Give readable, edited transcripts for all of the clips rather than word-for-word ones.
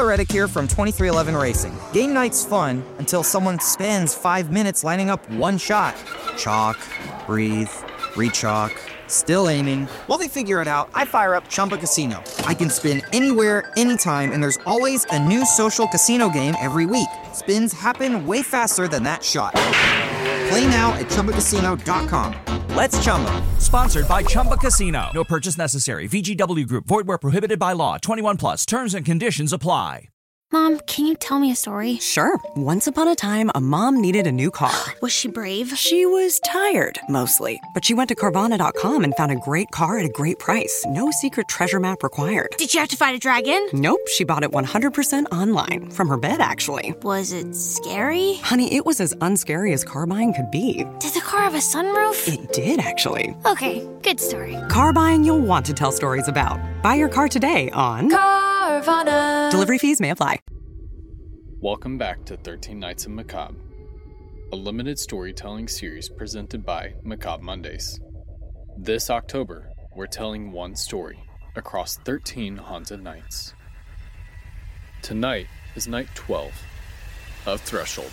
Reddick here from 2311 Racing. Game night's fun until someone spends 5 minutes lining up one shot. Chalk, breathe, re-chalk, still aiming. While they figure it out, I fire up Chumba Casino. I can spin anywhere, anytime, and there's always a new social casino game every week. Spins happen way faster than that shot. Play now at ChumbaCasino.com. Let's Chumba. Sponsored by Chumba Casino. No purchase necessary. VGW Group. Void where prohibited by law. 21 plus. Terms and conditions apply. Mom, can you tell me a story? Sure. Once upon a time, a mom needed a new car. Was she brave? She was tired, mostly. But she went to Carvana.com and found a great car at a great price. No secret treasure map required. Did you have to fight a dragon? Nope. She bought it 100% online. From her bed, actually. Was it scary? Honey, it was as unscary as car buying could be. Did the car have a sunroof? It did, actually. Okay, good story. Car buying you'll want to tell stories about. Buy your car today on Carvana. Delivery fees may apply. Welcome back to 13 Nights of Macabre, a limited storytelling series presented by Macabre Mondays. This October, we're telling one story across 13 haunted nights. Tonight is night 12 of Threshold.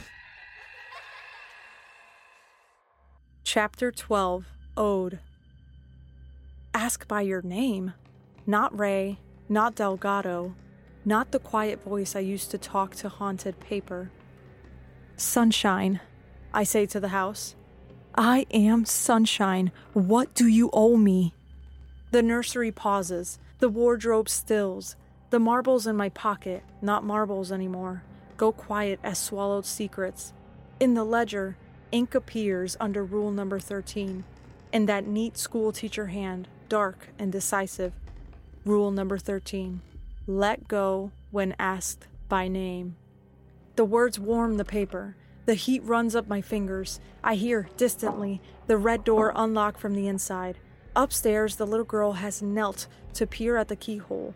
Chapter 12, Ode. Ask by your name. Not Ray, not Delgado, not the quiet voice I used to talk to haunted paper. Sunshine, I say to the house. I am Sunshine. What do you owe me? The nursery pauses. The wardrobe stills. The marbles in my pocket, not marbles anymore, go quiet as swallowed secrets. In the ledger, ink appears under rule number 13. In that neat school teacher hand, dark and decisive. Rule number 13. Let go when asked by name. The words warm the paper. The heat runs up my fingers. I hear, distantly, the red door unlock from the inside. Upstairs, the little girl has knelt to peer at the keyhole.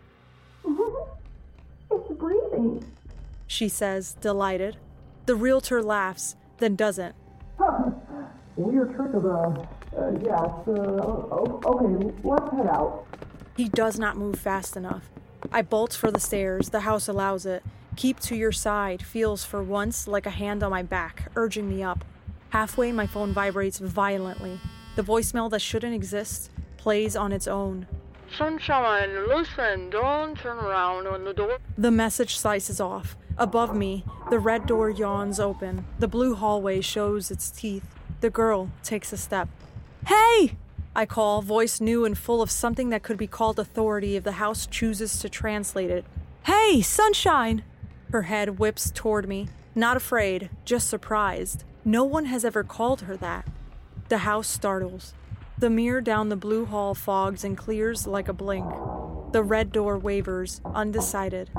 It's breathing, she says, delighted. The realtor laughs, then doesn't. Weird trick of okay, let's head out. He does not move fast enough. I bolt for the stairs. The house allows it. Keep to your side feels for once like a hand on my back, urging me up. Halfway, my phone vibrates violently. The voicemail that shouldn't exist plays on its own. Sunshine, listen, don't turn around when the door... The message slices off. Above me, the red door yawns open. The blue hallway shows its teeth. The girl takes a step. Hey! I call, voice new and full of something that could be called authority if the house chooses to translate it. Hey, Sunshine! Her head whips toward me, not afraid, just surprised. No one has ever called her that. The house startles. The mirror down the blue hall fogs and clears like a blink. The red door wavers, undecided.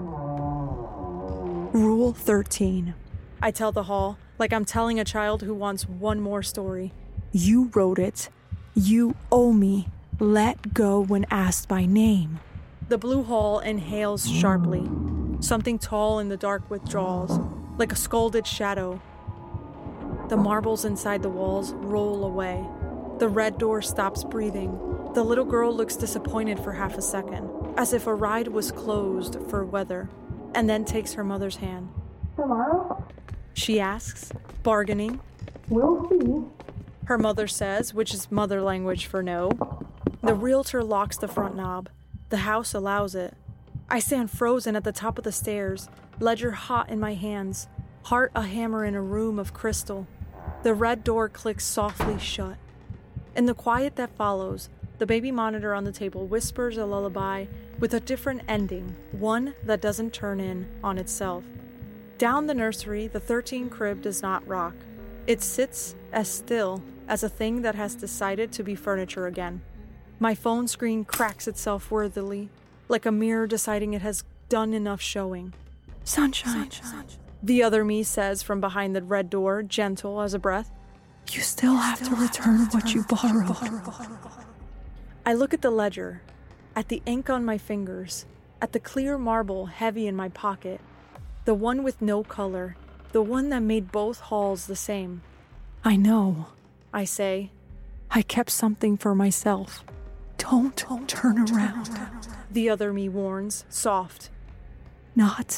Rule 13. I tell the hall, like I'm telling a child who wants one more story. You wrote it. You owe me. Let go when asked by name. The blue hall inhales sharply. Something tall in the dark withdraws, like a scolded shadow. The marbles inside the walls roll away. The red door stops breathing. The little girl looks disappointed for half a second, as if a ride was closed for weather, and then takes her mother's hand. Tomorrow? She asks, bargaining. We'll see. Her mother says, which is mother language for no. The realtor locks the front knob. The house allows it. I stand frozen at the top of the stairs, ledger hot in my hands, heart a hammer in a room of crystal. The red door clicks softly shut. In the quiet that follows, the baby monitor on the table whispers a lullaby with a different ending, one that doesn't turn in on itself. Down the nursery, the 13 crib does not rock. It sits as still as a thing that has decided to be furniture again. My phone screen cracks itself worthily, like a mirror deciding it has done enough showing. Sunshine. The other me says from behind the red door, gentle as a breath. You still have to return what you borrowed. I look at the ledger, at the ink on my fingers, at the clear marble heavy in my pocket, the one with no color, the one that made both halls the same. I know, I say. I kept something for myself. Don't turn around, the other me warns, soft. Not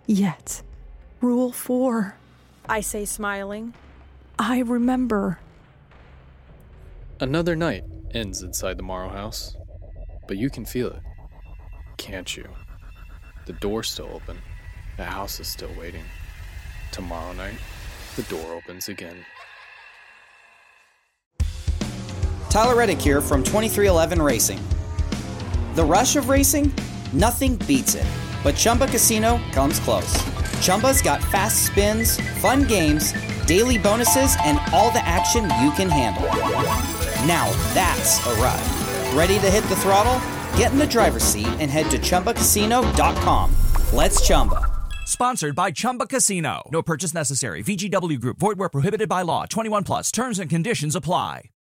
Yet. Rule 4. I say, smiling. I remember. Another night ends inside the Morrow house, but you can feel it, can't you? The door's still open. The house is still waiting. Tomorrow night, the door opens again. Tyler Reddick here from 2311 Racing. The rush of racing? Nothing beats it. But Chumba Casino comes close. Chumba's got fast spins, fun games, daily bonuses, and all the action you can handle. Now that's a ride. Ready to hit the throttle? Get in the driver's seat and head to ChumbaCasino.com. Let's Chumba. Sponsored by Chumba Casino. No purchase necessary. VGW Group. Void where prohibited by law. 21 plus. Terms and conditions apply.